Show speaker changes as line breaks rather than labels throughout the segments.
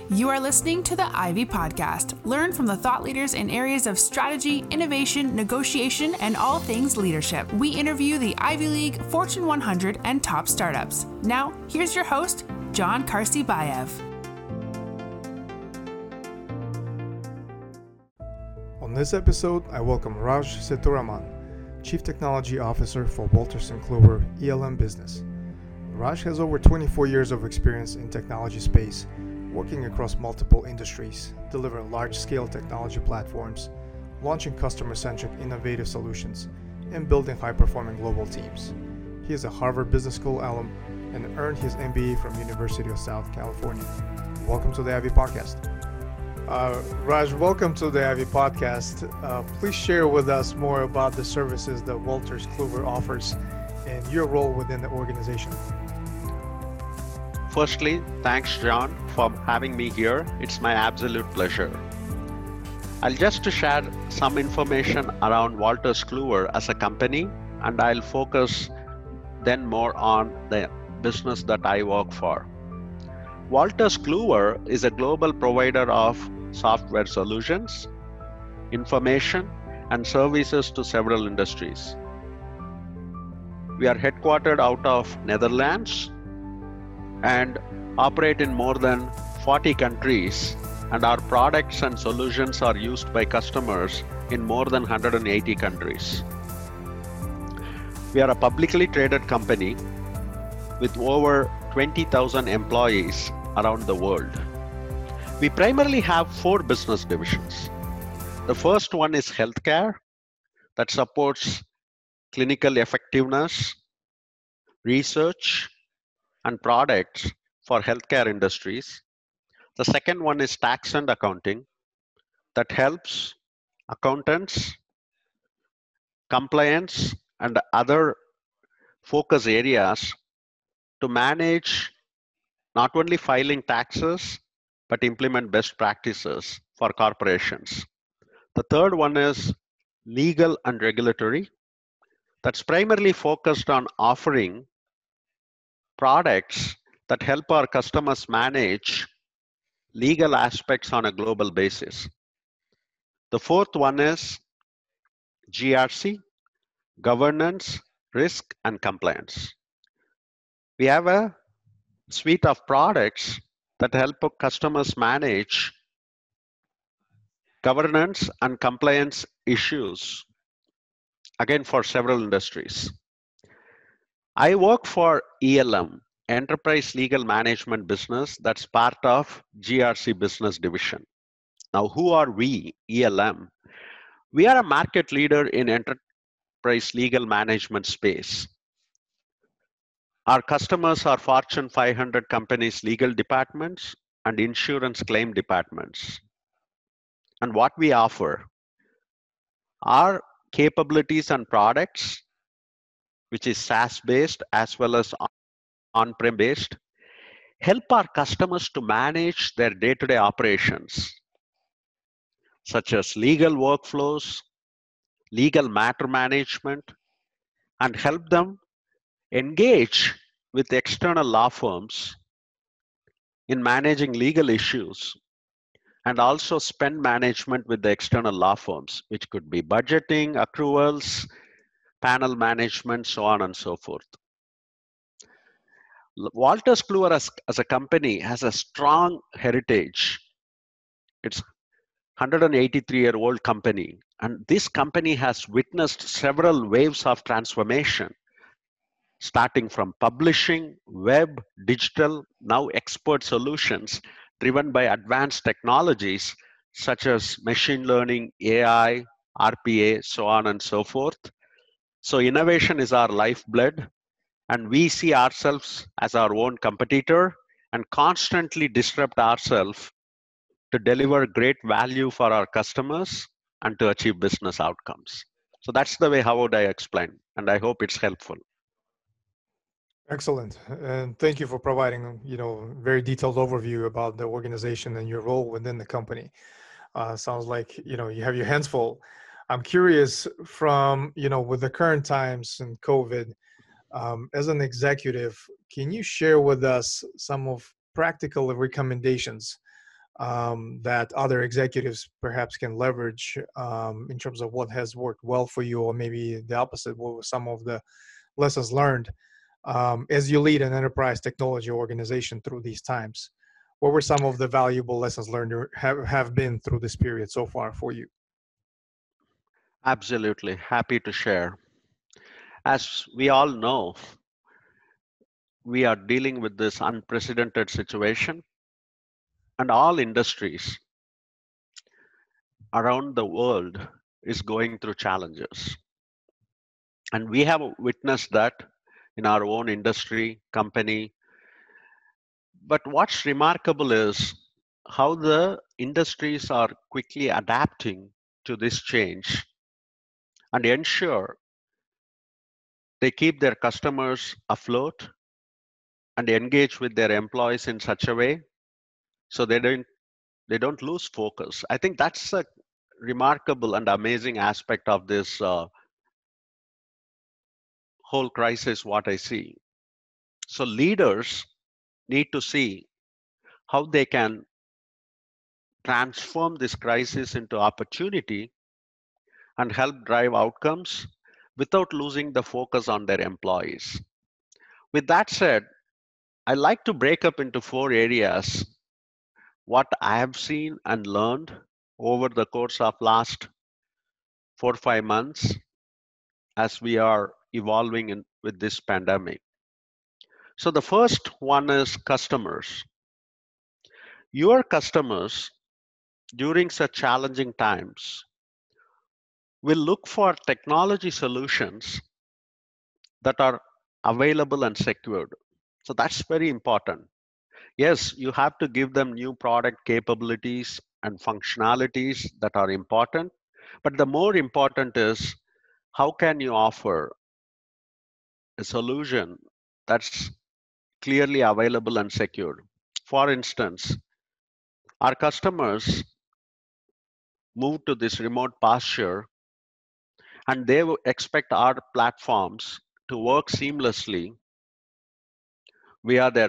You are listening to the Ivy Podcast. Learn from the thought leaders in areas of strategy, innovation, negotiation, and all things leadership. We interview the Ivy League, Fortune 100, and top startups. Now, here's your host, John Karsibayev.
On this episode, I welcome Raj Sethuraman, Chief Technology Officer for Wolters & Kluwer ELM Business. Raj has over 24 years of experience in technology space, working across multiple industries, delivering large-scale technology platforms, launching customer-centric innovative solutions, and building high-performing global teams. He is a Harvard Business School alum and earned his MBA from University of South California. Welcome to the Ivy Podcast. Raj, welcome to the Ivy Podcast. Please share with us more about the services that Wolters Kluwer offers and your role within the organization.
Firstly, thanks, John, for having me here. It's my absolute pleasure. I'll just share some information around Wolters Kluwer as a company, and I'll focus then more on the business that I work for. Wolters Kluwer is a global provider of software solutions, information, and services to several industries. We are headquartered out of Netherlands and operate in more than 40 countries, and our products and solutions are used by customers in more than 180 countries. We are a publicly traded company with over 20,000 employees around the world. We primarily have 4 business divisions. The first one is healthcare, that supports clinical effectiveness, research, and products for healthcare industries. The second one is tax and accounting, that helps accountants, compliance, and other focus areas to manage not only filing taxes, but implement best practices for corporations. The third one is legal and regulatory, that's primarily focused on offering products that help our customers manage legal aspects on a global basis. The fourth one is GRC, governance, risk, and compliance. We have a suite of products that help customers manage governance and compliance issues, again for several industries. I work for ELM, Enterprise Legal Management Business, that's part of GRC Business Division. Now, who are we, ELM? We are a market leader in enterprise legal management space. Our customers are Fortune 500 companies' legal departments and insurance claim departments. And what we offer, our capabilities and products, which is SaaS-based as well as on-prem based, help our customers to manage their day-to-day operations, such as legal workflows, legal matter management, and help them engage with external law firms in managing legal issues, and also spend management with the external law firms, which could be budgeting, accruals, panel management, so on and so forth. Wolters Kluwer as a company has a strong heritage. It's 183-year-old company, and this company has witnessed several waves of transformation, starting from publishing, web, digital, now expert solutions driven by advanced technologies such as machine learning, AI, RPA, so on and so forth. So innovation is our lifeblood, and we see ourselves as our own competitor and constantly disrupt ourselves to deliver great value for our customers and to achieve business outcomes. So that's the way how would I explain, and I hope it's helpful.
Excellent. And thank you for providing, very detailed overview about the organization and your role within the company. Sounds like, you have your hands full. I'm curious from, with the current times and COVID, as an executive, can you share with us some of practical recommendations that other executives perhaps can leverage in terms of what has worked well for you, or maybe the opposite, what were some of the lessons learned as you lead an enterprise technology organization through these times? What were some of the valuable lessons learned or have been through this period so far for you?
Absolutely. Happy to share. As we all know, we are dealing with this unprecedented situation, and all industries around the world is going through challenges. And we have witnessed that in our own industry, company. But what's remarkable is how the industries are quickly adapting to this change and ensure they keep their customers afloat and engage with their employees in such a way so they don't lose focus. I think that's a remarkable and amazing aspect of this whole crisis, what I see. So leaders need to see how they can transform this crisis into opportunity and help drive outcomes without losing the focus on their employees. With that said, I like to break up into four areas what I have seen and learned over the course of last 4 or 5 months as we are evolving with this pandemic. So the first one is customers. Your customers during such challenging times will look for technology solutions that are available and secured. So that's very important. Yes, you have to give them new product capabilities and functionalities that are important, but the more important is how can you offer a solution that's clearly available and secured. For instance, our customers move to this remote posture and they will expect our platforms to work seamlessly via their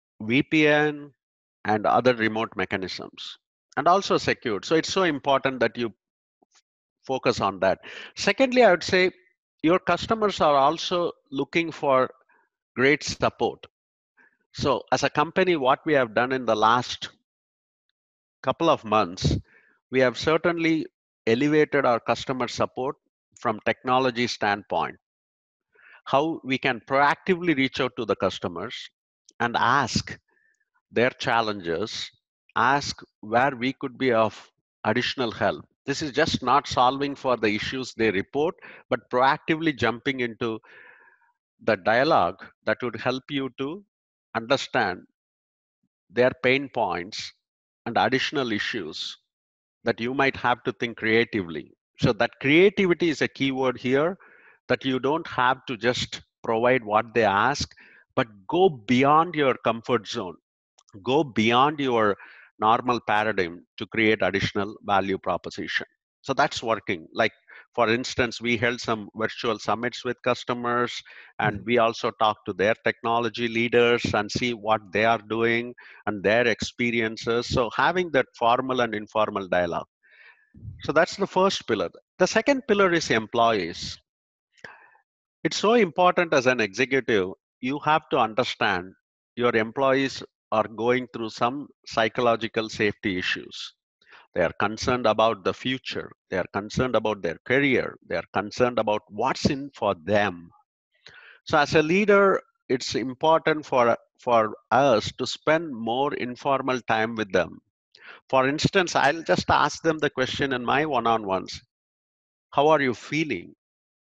VPN and other remote mechanisms and also secured. So it's so important that you focus on that. Secondly, I would say your customers are also looking for great support. So as a company, what we have done in the last couple of months, we have certainly elevated our customer support from technology standpoint, how we can proactively reach out to the customers and ask their challenges, ask where we could be of additional help. This is just not solving for the issues they report, but proactively jumping into the dialogue that would help you to understand their pain points and additional issues that you might have to think creatively. So that creativity is a key word here, that you don't have to just provide what they ask, but go beyond your comfort zone, go beyond your normal paradigm to create additional value proposition. So that's working. Like, for instance, we held some virtual summits with customers, and we also talked to their technology leaders and see what they are doing and their experiences. So having that formal and informal dialogue. So that's the first pillar. The second pillar is employees. It's so important as an executive, you have to understand your employees are going through some psychological safety issues. They are concerned about the future. They are concerned about their career. They are concerned about what's in for them. So as a leader, it's important for us to spend more informal time with them. For instance, I'll just ask them the question in my one-on-ones. How are you feeling?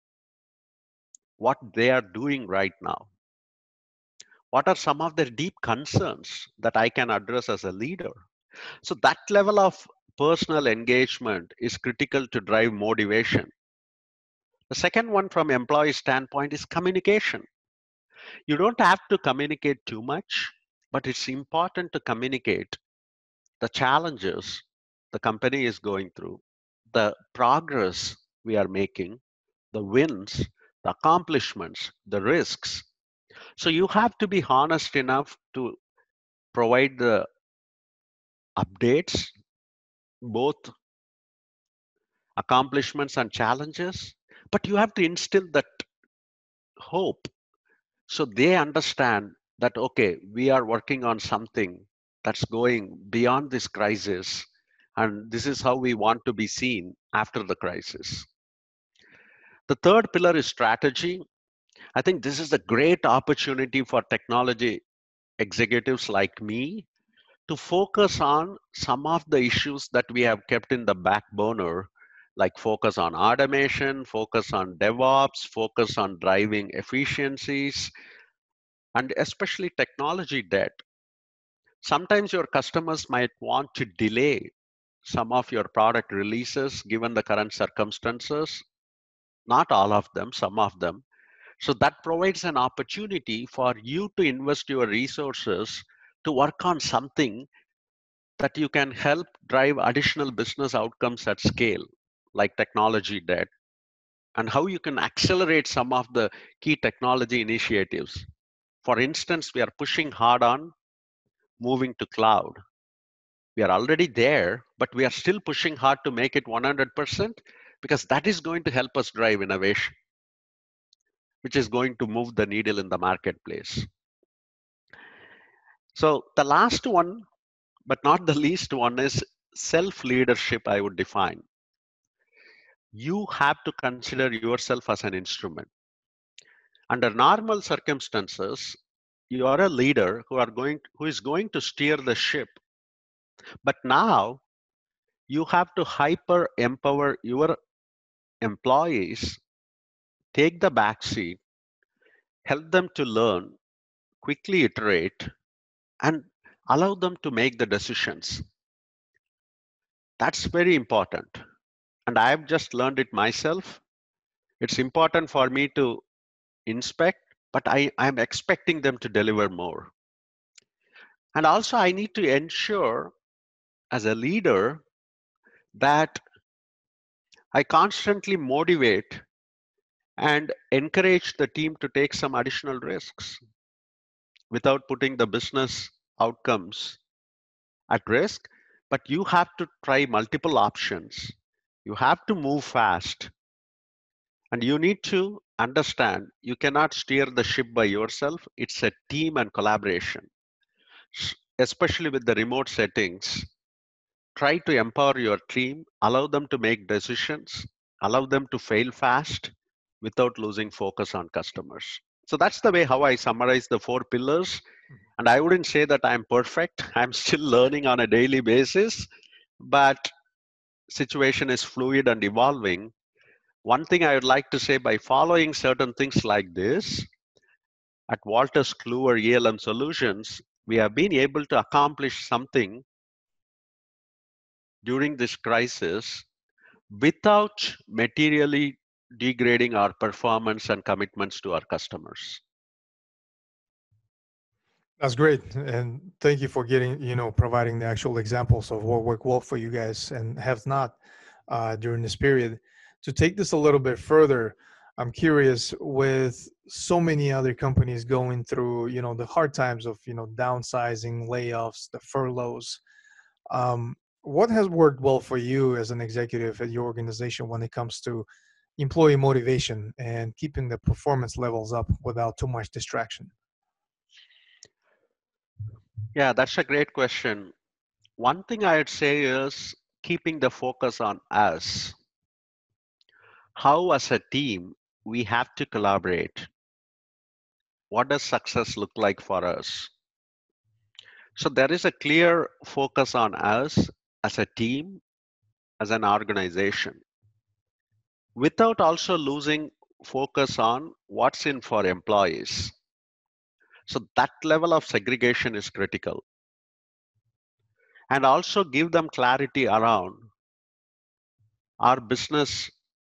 What they are doing right now? What are some of their deep concerns that I can address as a leader? So that level of personal engagement is critical to drive motivation. The second one from employee standpoint is communication. You don't have to communicate too much, but it's important to communicate the challenges the company is going through, the progress we are making, the wins, the accomplishments, the risks. So you have to be honest enough to provide the updates, both accomplishments and challenges, but you have to instill that hope so they understand that, okay, we are working on something that's going beyond this crisis, and this is how we want to be seen after the crisis. The third pillar is strategy. I think this is a great opportunity for technology executives like me to focus on some of the issues that we have kept in the back burner, like focus on automation, focus on DevOps, focus on driving efficiencies, and especially technology debt. Sometimes your customers might want to delay some of your product releases given the current circumstances. Not all of them, some of them. So that provides an opportunity for you to invest your resources to work on something that you can help drive additional business outcomes at scale, like technology debt, and how you can accelerate some of the key technology initiatives. For instance, we are pushing hard on moving to cloud. We are already there, but we are still pushing hard to make it 100% because that is going to help us drive innovation, which is going to move the needle in the marketplace. So the last one, but not the least one, is self-leadership, I would define. You have to consider yourself as an instrument. Under normal circumstances, you are a leader who is going to steer the ship. But now you have to hyper empower your employees, take the back seat, help them to learn, quickly iterate, and allow them to make the decisions. That's very important. And I've just learned it myself. It's important for me to inspect, but I'm expecting them to deliver more. And also, I need to ensure as a leader that I constantly motivate and encourage the team to take some additional risks without putting the business outcomes at risk. But you have to try multiple options. You have to move fast. And you need to understand you cannot steer the ship by yourself. It's a team and collaboration, especially with the remote settings. Try to empower your team, allow them to make decisions, allow them to fail fast without losing focus on customers. So that's the way how I summarize the four pillars. And I wouldn't say that I'm perfect. I'm still learning on a daily basis, but situation is fluid and evolving. One thing I would like to say, by following certain things like this, at Wolters Kluwer ELM Solutions, we have been able to accomplish something during this crisis without materially degrading our performance and commitments to our customers.
That's great, and thank you for providing the actual examples of what worked well for you guys and have not during this period. To take this a little bit further, I'm curious, with so many other companies going through, the hard times of, downsizing, layoffs, the furloughs, what has worked well for you as an executive at your organization when it comes to employee motivation and keeping the performance levels up without too much distraction?
Yeah, that's a great question. One thing I'd say is keeping the focus on us. How, as a team, we have to collaborate. What does success look like for us? So there is a clear focus on us as a team, as an organization, without also losing focus on what's in for employees. So that level of segregation is critical. And also give them clarity around our business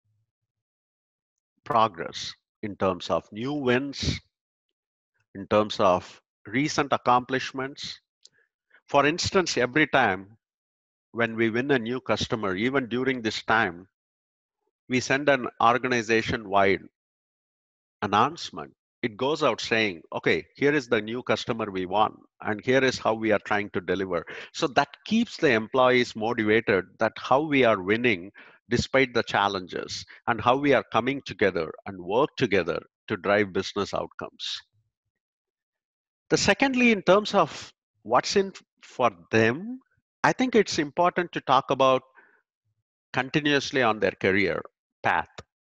progress in terms of new wins, in terms of recent accomplishments. For instance, every time when we win a new customer, even during this time, we send an organization-wide announcement it goes out saying, okay, here is the new customer we want, and here is how we are trying to deliver. So that keeps the employees motivated, that how we are winning despite the challenges, and how we are coming together and work together to drive business outcomes. The secondly, in terms of what's in for them, I think it's important to talk about continuously on their career path,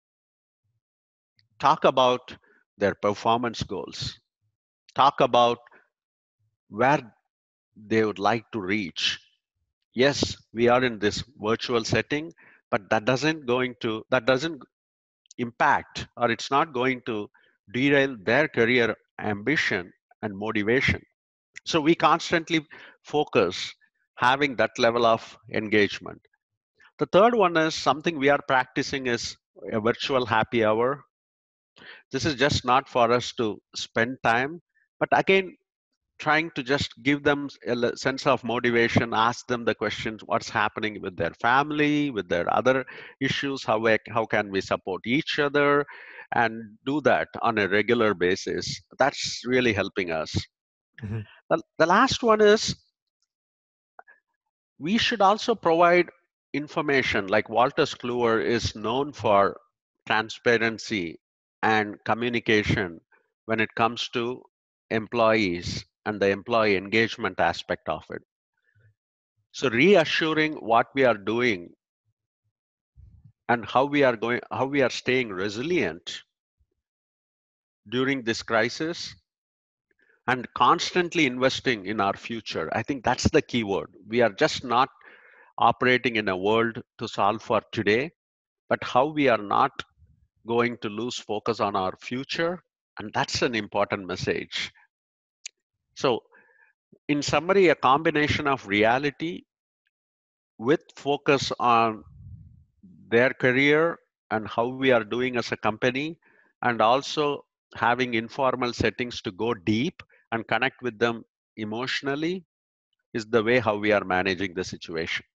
talk about their performance goals, talk about where they would like to reach. Yes, we are in this virtual setting, but that doesn't impact, or it's not going to derail their career ambition and motivation. So we constantly focus having that level of engagement. The third one is something we are practicing is a virtual happy hour. This is just not for us to spend time, but again, trying to just give them a sense of motivation, ask them the questions, what's happening with their family, with their other issues, how can we support each other, and do that on a regular basis. That's really helping us.
Mhm.
The last one is we should also provide information. Like Walters Kluwer is known for transparency and communication when it comes to employees and the employee engagement aspect of it. So reassuring what we are doing and how we are staying resilient during this crisis, and constantly investing in our future. I think that's the key word. We are just not operating in a world to solve for today, but how we are not going to lose focus on our future. And that's an important message. So, in summary, a combination of reality with focus on their career and how we are doing as a company, and also having informal settings to go deep and connect with them emotionally is the way how we are managing the situation.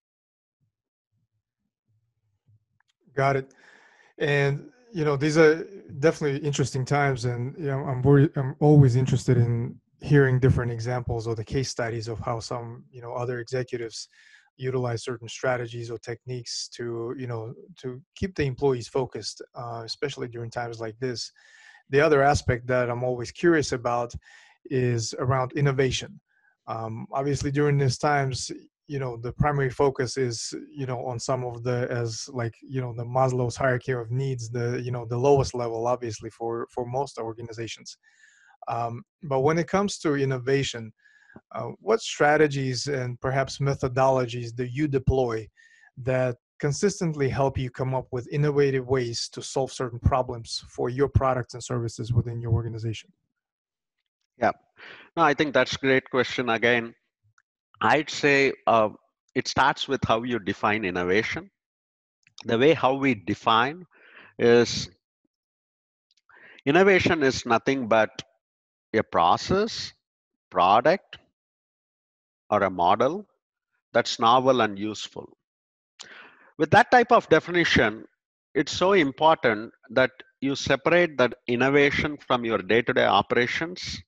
Got it. And these are definitely interesting times, and I'm always interested in hearing different examples or the case studies of how some other executives utilize certain strategies or techniques to to keep the employees focused, especially during times like this. The other aspect that I'm always curious about is around innovation. Obviously, during these times, the primary focus is on some of the, as like the Maslow's hierarchy of needs, the the lowest level, obviously, for most organizations. But when it comes to innovation, what strategies and perhaps methodologies do you deploy that consistently help you come up with innovative ways to solve certain problems for your products and services within your organization?
Yeah, no, I think that's a great question. Again, I'd say it starts with how you define innovation. The way how we define is innovation is nothing but a process, product, or a model that's novel and useful. With that type of definition, it's so important that you separate that innovation from your day-to-day operations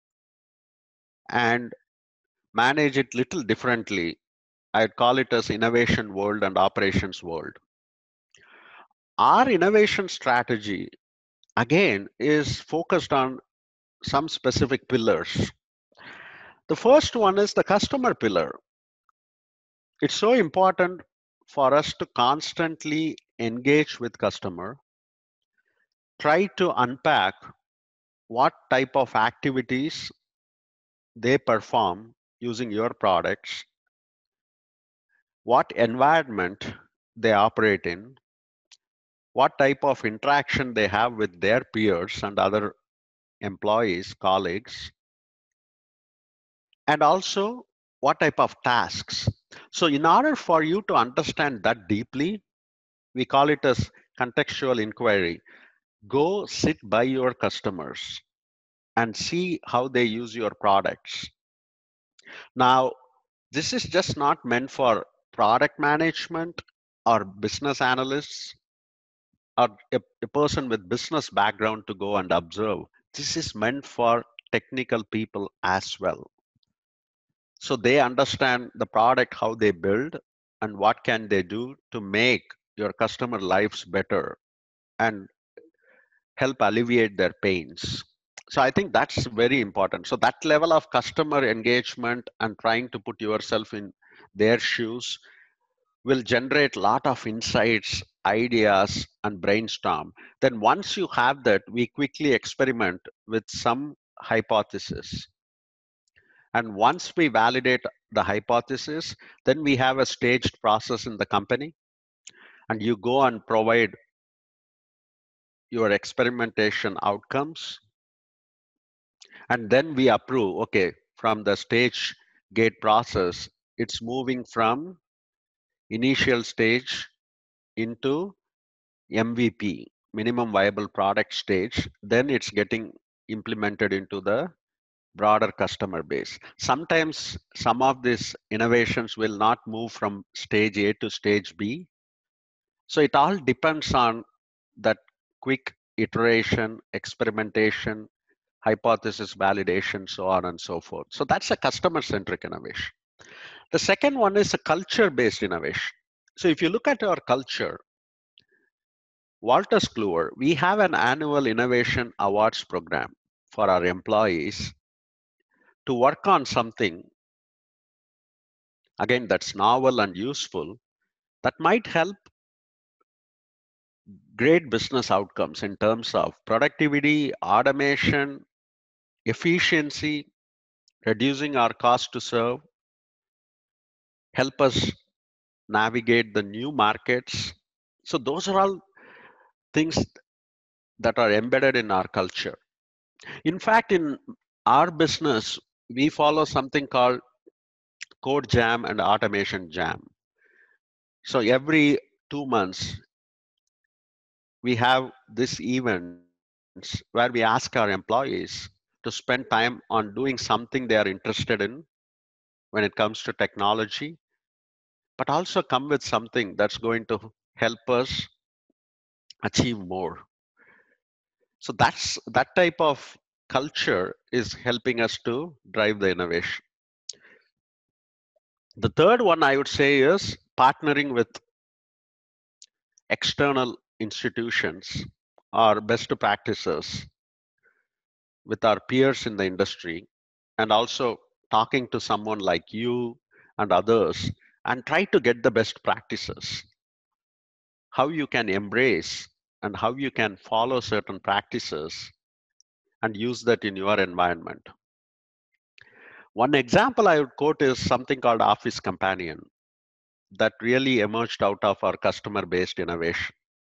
and manage it little differently. I'd call it as innovation world and operations world. Our innovation strategy, again, is focused on some specific pillars. The first one is the customer pillar. It's so important for us to constantly engage with customer, try to unpack what type of activities they perform using your products, what environment they operate in, what type of interaction they have with their peers and other employees, colleagues, and also what type of tasks. So in order for you to understand that deeply, we call it as contextual inquiry. Go sit by your customers and see how they use your products. Now, this is just not meant for product management or business analysts or a person with business background to go and observe. this is meant for technical people as well. So they understand the product, how they build, and what can they do to make your customer lives better and help alleviate their pains. So I think that's very important. So that level of customer engagement and trying to put yourself in their shoes will generate a lot of insights, ideas, and brainstorm. Then once you have that, we quickly experiment with some hypothesis. And once we validate the hypothesis, then we have a staged process in the company, and you go and provide your experimentation outcomes, and then we approve. Okay, from the stage gate process, it's moving from initial stage into MVP, minimum viable product stage, then it's getting implemented into the broader customer base. Sometimes some of these innovations will not move from stage A to stage B. So it all depends on that quick iteration, experimentation, hypothesis validation, so on and so forth. So that's a customer centric innovation. The second one is a culture based innovation. So if you look at our culture, Walters Kluwer, we have an annual innovation awards program for our employees to work on something, again, that's novel and useful, that might help great business outcomes in terms of productivity, automation, efficiency, reducing our cost to serve, help us navigate the new markets. So those are all things that are embedded in our culture. In fact, in our business, we follow something called code jam and automation jam. So every 2 months, we have these events where we ask our employees to spend time on doing something they are interested in when it comes to technology, but also come with something that's going to help us achieve more. So that's that type of culture is helping us to drive the innovation. The third one I would say is partnering with external institutions or best practices with our peers in the industry, and also talking to someone like you and others and try to get the best practices, how you can embrace and how you can follow certain practices and use that in your environment. One example I would quote is something called Office Companion that really emerged out of our customer based innovation.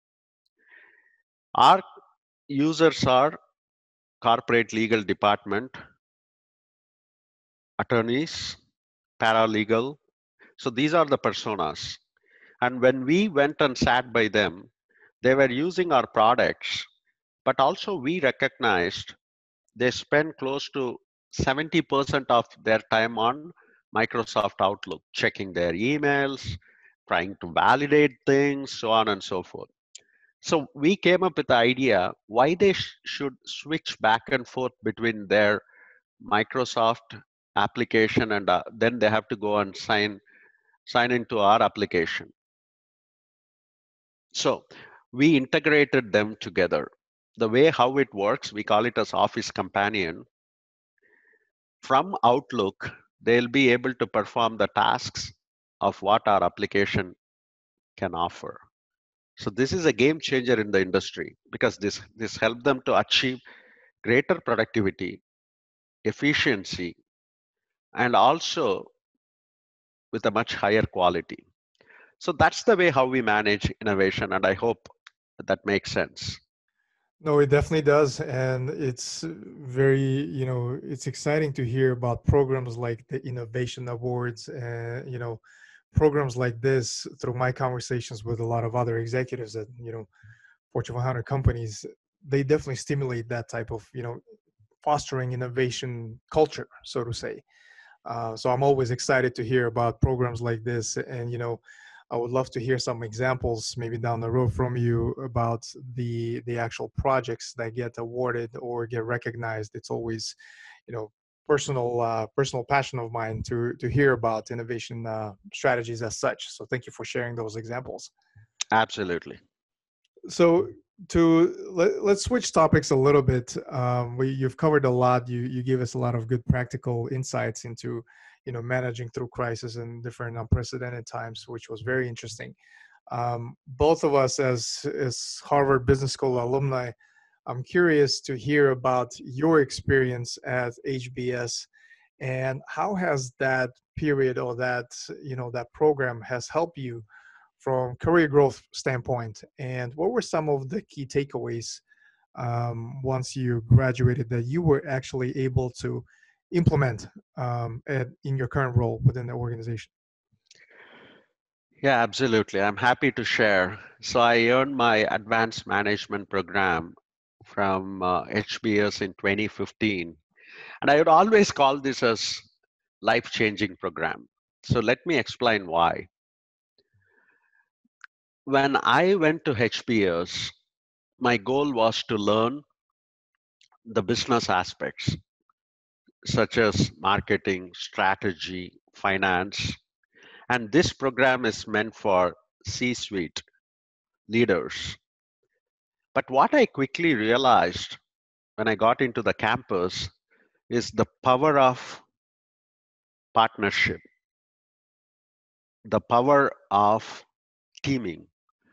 Our users are corporate legal department, attorneys, paralegal. So these are the personas. And when we went and sat by them, they were using our products, but also we recognized they spend close to 70% of their time on Microsoft Outlook, checking their emails, trying to validate things, so on and so forth. So we came up with the idea why they should switch back and forth between their Microsoft application and then they have to go and sign into our application. So we integrated them together. The way how it works, we call it as Office Companion. From Outlook, they'll be able to perform the tasks of what our application can offer. So this is a game changer in the industry because this helped them to achieve greater productivity, efficiency, and also with a much higher quality. So that's the way how we manage innovation, and I hope that makes sense.
No, it definitely does. And it's very, it's exciting to hear about programs like the Innovation Awards and, programs like this through my conversations with a lot of other executives at, Fortune 100 companies. They definitely stimulate that type of, fostering innovation culture, so to say. So I'm always excited to hear about programs like this. And, I would love to hear some examples maybe down the road from you about the actual projects that get awarded or get recognized. It's always, you know, personal passion of mine to hear about innovation strategies as such. So thank you for sharing those examples.
Absolutely.
So let's switch topics a little bit. You've covered a lot. You gave us a lot of good practical insights into, managing through crisis and different unprecedented times, which was very interesting. Both of us as Harvard Business School alumni, I'm curious to hear about your experience at HBS and how has that period or that program has helped you from career growth standpoint, and what were some of the key takeaways once you graduated that you were actually able to implement in your current role within the organization?
Yeah, absolutely. I'm happy to share. So I earned my advanced management program from HBS in 2015, and I would always call this as life-changing program. So let me explain why. When I went to HBS, my goal was to learn the business aspects such as marketing, strategy, finance, and this program is meant for C-suite leaders. But what I quickly realized when I got into the campus is the power of partnership, the power of teaming.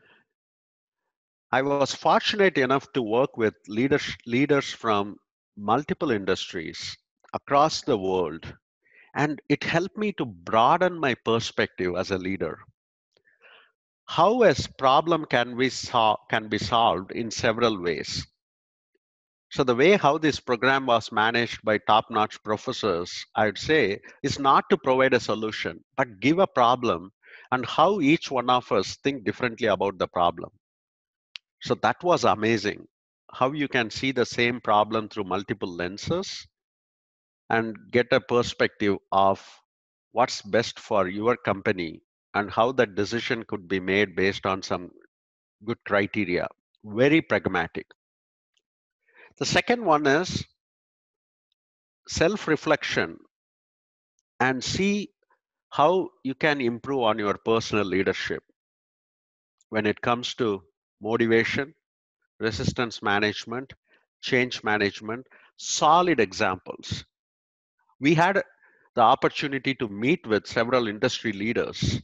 I was fortunate enough to work with leaders from multiple industries across the world, and it helped me to broaden my perspective as a leader. How a problem can be solved in several ways. So the way how this program was managed by top-notch professors, I would say, is not to provide a solution, but give a problem and how each one of us think differently about the problem. So that was amazing. How you can see the same problem through multiple lenses and get a perspective of what's best for your company and how that decision could be made based on some good criteria. Very pragmatic. The second one is self reflection and see how you can improve on your personal leadership when it comes to motivation, resistance management, change management, solid examples. We had the opportunity to meet with several industry leaders,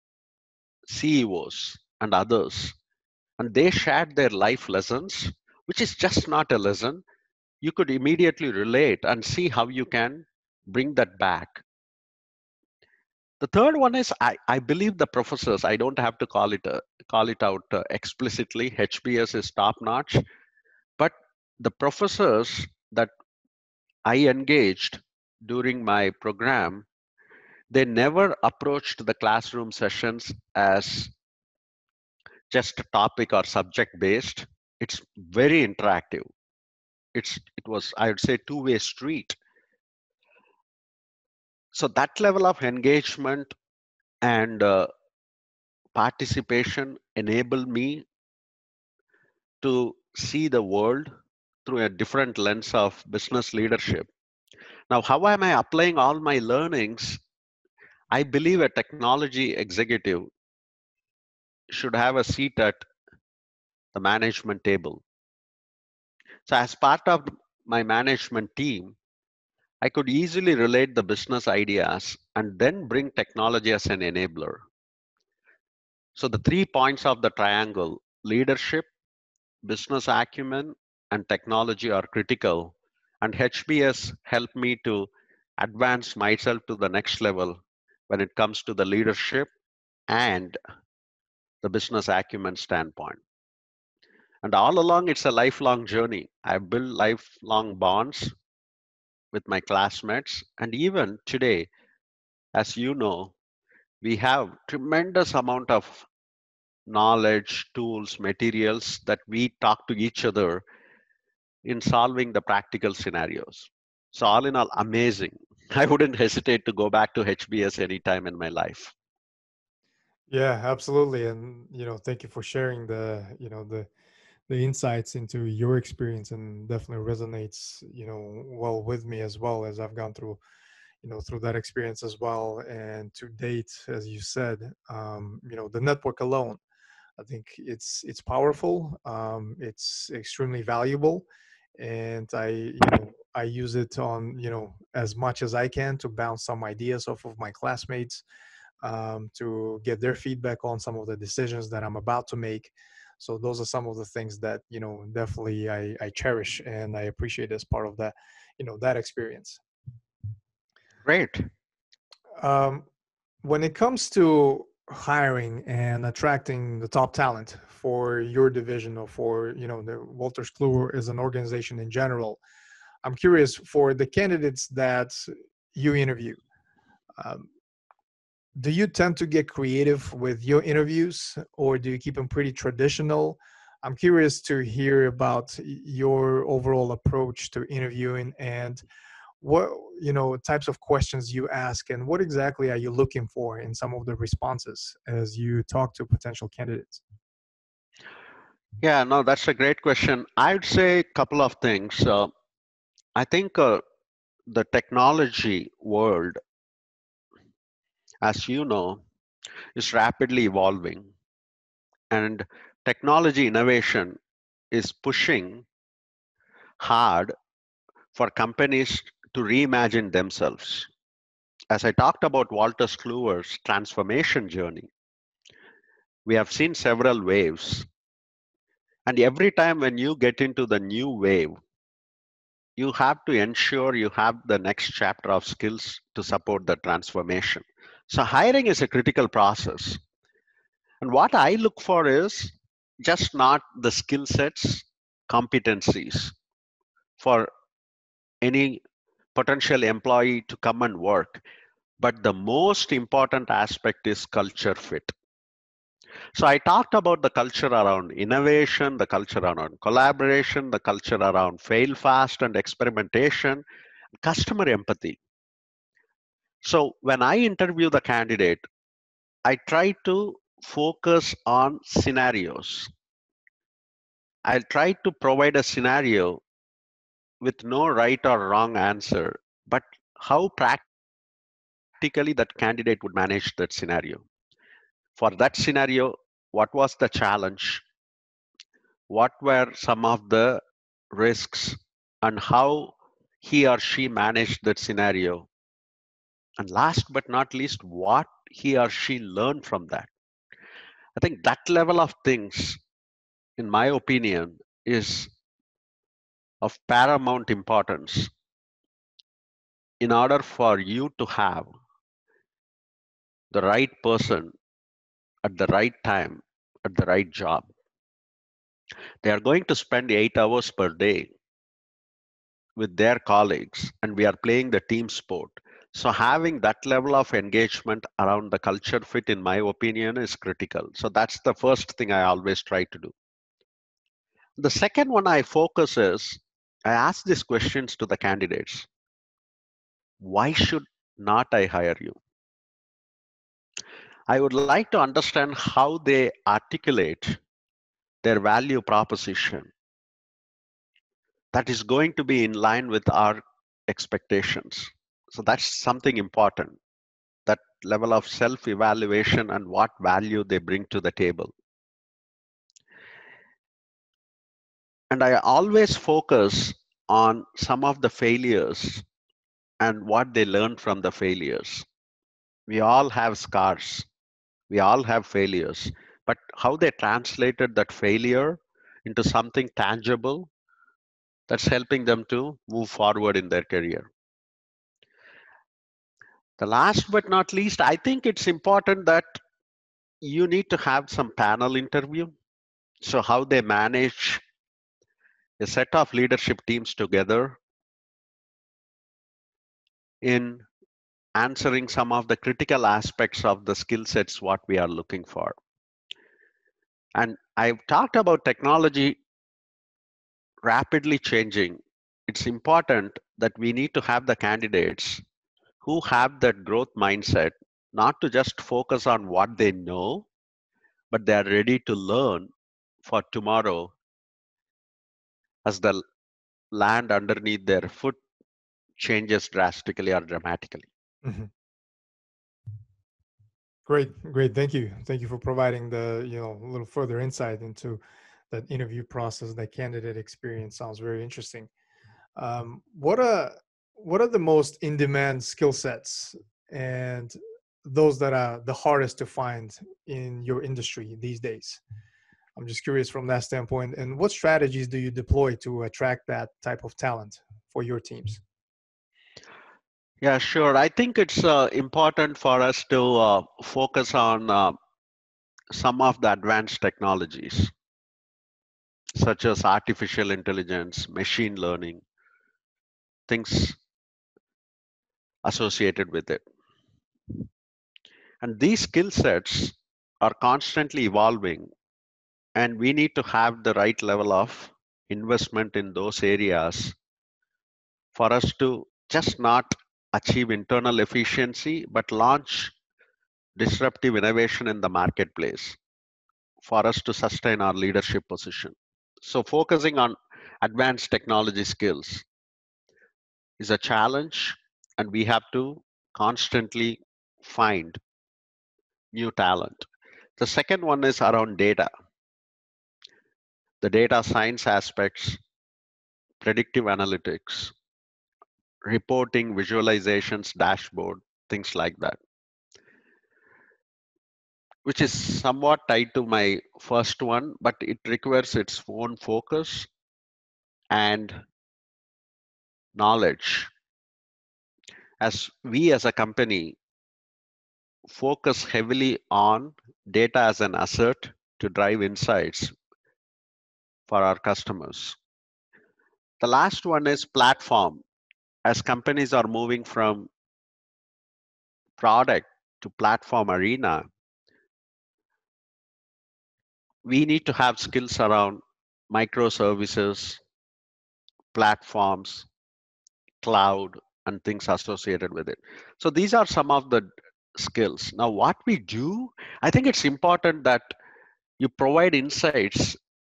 CEOs, and others, and they shared their life lessons, which is just not a lesson. You could immediately relate and see how you can bring that back. The third one is I believe the professors, I don't have to call it out explicitly. HBS is top notch, but the professors that I engaged during my program, they never approached the classroom sessions as just topic or subject based. It's very interactive. It was, I would say, two-way street. So that level of engagement and participation enabled me to see the world through a different lens of business leadership. Now, how am I applying all my learnings? I believe a technology executive should have a seat at the management table. So, as part of my management team, I could easily relate the business ideas and then bring technology as an enabler. So, the 3 points of the triangle leadership, business acumen, and technology are critical. And HBS helped me to advance myself to the next level when it comes to the leadership and the business acumen standpoint. And all along, it's a lifelong journey. I've built lifelong bonds with my classmates. And even today, as you know, we have tremendous amount of knowledge, tools, materials that we talk to each other in solving the practical scenarios. So all in all, amazing. I wouldn't hesitate to go back to HBS anytime in my life.
Yeah, absolutely. And thank you for sharing the insights into your experience, and definitely resonates well with me as well, as I've gone through through that experience as well. And to date, as you said, the network alone, I think it's powerful. It's extremely valuable, and I use it on as much as I can to bounce some ideas off of my classmates, to get their feedback on some of the decisions that I'm about to make. So those are some of the things that definitely I cherish and I appreciate as part of that that experience.
Great.
Um, when it comes to hiring and attracting the top talent for your division, or for the Wolters Kluwer as an organization in general, I'm curious, for the candidates that you interview, um, do you tend to get creative with your interviews, or do you keep them pretty traditional? I'm curious to hear about your overall approach to interviewing, and what types of questions you ask, and what exactly are you looking for in some of the responses as you talk to potential candidates.
Yeah, no, that's a great question. I'd say a couple of things. I think the technology world, as you know, is rapidly evolving, and technology innovation is pushing hard for companies to reimagine themselves. As I talked about Walter Kluwer's transformation journey, we have seen several waves. And every time when you get into the new wave, you have to ensure you have the next chapter of skills to support the transformation. So, hiring is a critical process. And what I look for is just not the skill sets, competencies for any potential employee to come and work. But the most important aspect is culture fit. So I talked about the culture around innovation, the culture around collaboration, the culture around fail fast and experimentation, customer empathy. So when I interview the candidate, I try to focus on scenarios. I'll try to provide a scenario with no right or wrong answer, but how practically that candidate would manage that scenario. For that scenario, what was the challenge? What were some of the risks, and how he or she managed that scenario? And last but not least, what he or she learned from that. I think that level of things, in my opinion, is of paramount importance in order for you to have the right person at the right time at the right job. They are going to spend 8 hours per day with their colleagues, and we are playing the team sport. So having that level of engagement around the culture fit, in my opinion, is critical. So that's the first thing I always try to do. The second one I focus is, I ask these questions to the candidates. Why should not I hire you? I would like to understand how they articulate their value proposition that is going to be in line with our expectations. So that's something important, that level of self evaluation and what value they bring to the table. And I always focus on some of the failures and what they learned from the failures. We all have scars, we all have failures, but how they translated that failure into something tangible that's helping them to move forward in their career. The last but not least, I think it's important that you need to have some panel interview. So, how they manage a set of leadership teams together in answering some of the critical aspects of the skill sets what we are looking for. And I've talked about technology rapidly changing. It's important that we need to have the candidates who have that growth mindset, not to just focus on what they know, but they are ready to learn for tomorrow as the land underneath their foot changes drastically or dramatically.
Mhm. Great, great. Thank you for providing the a little further insight into that interview process. That candidate experience sounds very interesting. What are the most in demand skill sets and those that are the hardest to find in your industry these days? I'm just curious from that standpoint. And what strategies do you deploy to attract that type of talent for your teams?
Yeah, sure. I think it's important for us to focus on some of the advanced technologies, such as artificial intelligence, machine learning, things associated with it. And these skill sets are constantly evolving, and we need to have the right level of investment in those areas for us to just not achieve internal efficiency, but launch disruptive innovation in the marketplace for us to sustain our leadership position. So, focusing on advanced technology skills is a challenge, and we have to constantly find new talent. The second one is around data, the data science aspects, predictive analytics, reporting, visualizations, dashboard, things like that, which is somewhat tied to my first one, but it requires its own focus and knowledge. As we as a company focus heavily on data as an asset to drive insights for our customers. The last one is platform. As companies are moving from product to platform arena, we need to have skills around microservices, platforms, cloud, and things associated with it. So these are some of the skills. Now, what we do, I think it's important that you provide insights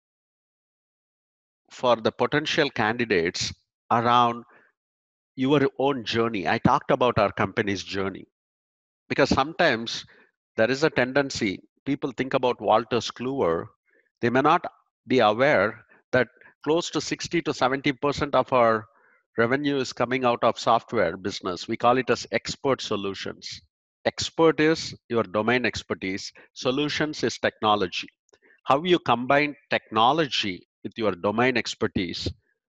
for the potential candidates around your own journey. I talked about our company's journey because sometimes there is a tendency, people think about Wolters Kluwer, they may not be aware that close to 60 to 70% of our revenue is coming out of software business. We call it as expert solutions. Expert is your domain expertise, solutions is technology. How you combine technology with your domain expertise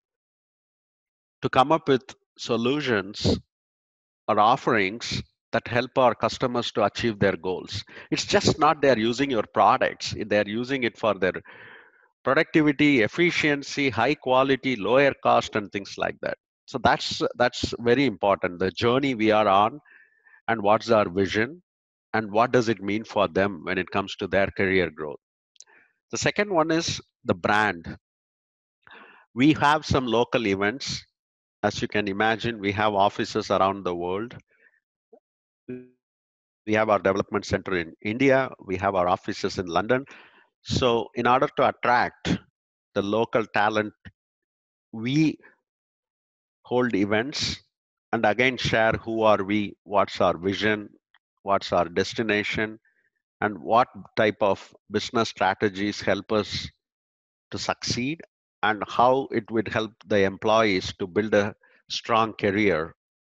to come up with solutions or offerings that help our customers to achieve their goals. It's just not they're using your products, they're using it for their productivity, efficiency, high quality, lower cost, and things like that. So that's very important. The journey we are on, and what's our vision, and what does it mean for them when it comes to their career growth. The second one is the brand. We have some local events. As you can imagine, we have offices around the world. We have our development center in India. We have our offices in London. So, in order to attract the local talent, we hold events and again share who are we, what's our vision, what's our destination, and what type of business strategies help us to succeed, and how it would help the employees to build a strong career.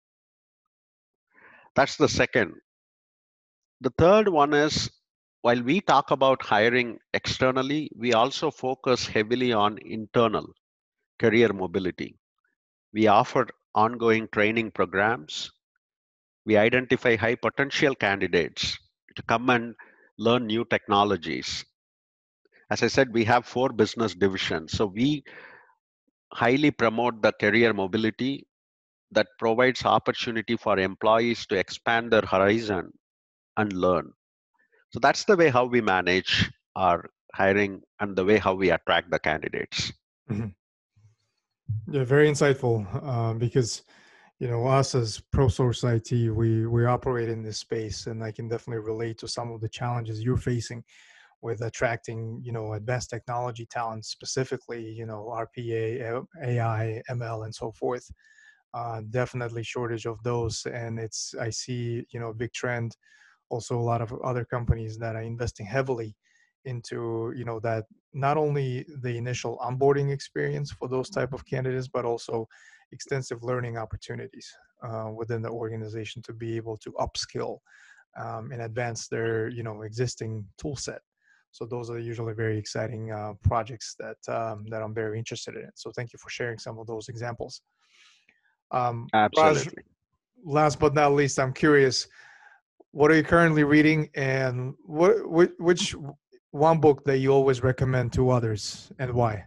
That's the second. The third one is, while we talk about hiring externally, we also focus heavily on internal career mobility. We offer ongoing training programs. We identify high potential candidates to come and learn new technologies. As I said, we have 4 business divisions. So we highly promote the career mobility that provides opportunity for employees to expand their horizon and learn. So that's the way how we manage our hiring and the way how we attract the candidates.
Mhm. Yeah, very insightful because Us as ProSource IT, we operate in this space, and I can definitely relate to some of the challenges you're facing with attracting, advanced technology talent, specifically, RPA, AI, ML, and so forth. Definitely shortage of those, and I see, a big trend. Also, a lot of other companies that are investing heavily into, that not only the initial onboarding experience for those type of candidates, but also extensive learning opportunities within the organization to be able to upskill and advance their, existing tool set. So those are usually very exciting projects that I'm very interested in. So thank you for sharing some of those examples. Raj,
Absolutely.
last but not least, I'm curious, what are you currently reading, and which one book that you always recommend to others, and why?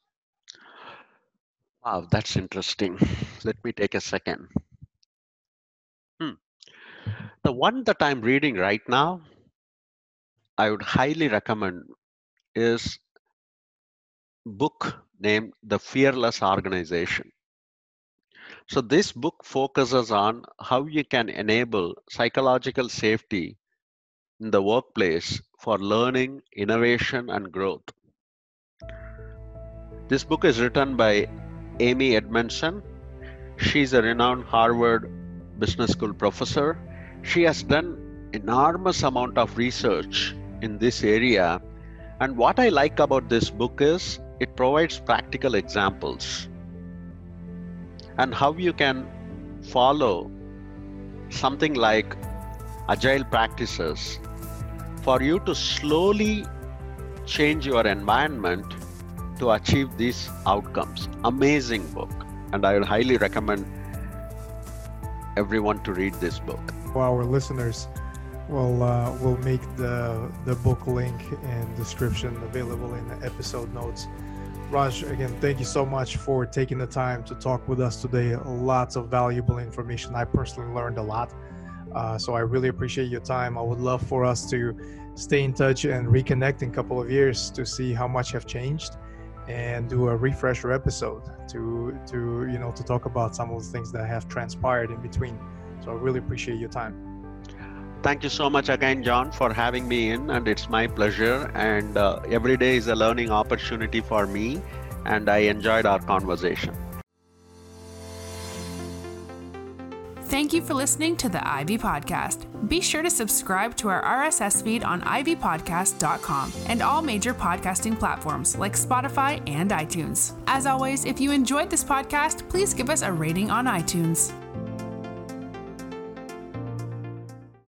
Wow, that's interesting. Let me take a second. The one that I'm reading right now, I would highly recommend is book named The Fearless Organization. So this book focuses on how you can enable psychological safety in the workplace for learning, innovation, and growth. This book is written by Amy Edmondson. She's a renowned Harvard Business School professor. She has done enormous amount of research in this area. And what I like about this book is it provides practical examples and how you can follow something like agile practices for you to slowly change your environment to achieve these outcomes. Amazing book, and I would highly recommend everyone to read this book.
For our listeners, we'll make the book link and description available in the episode notes. Raj, again, thank you so much for taking the time to talk with us today. Lots of valuable information. I personally learned a lot. So I really appreciate your time. I would love for us to stay in touch and reconnect in a couple of years to see how much have changed and do a refresher episode to talk about some of the things that have transpired in between. So I really appreciate your time.
Thank you so much again, John, for having me in, and it's my pleasure. And every day is a learning opportunity for me, and I enjoyed our conversation.
Thank you for listening to the Ivy Podcast. Be sure to subscribe to our RSS feed on ivypodcast.com and all major podcasting platforms like Spotify and iTunes. As always, if you enjoyed this podcast, please give us a rating on iTunes.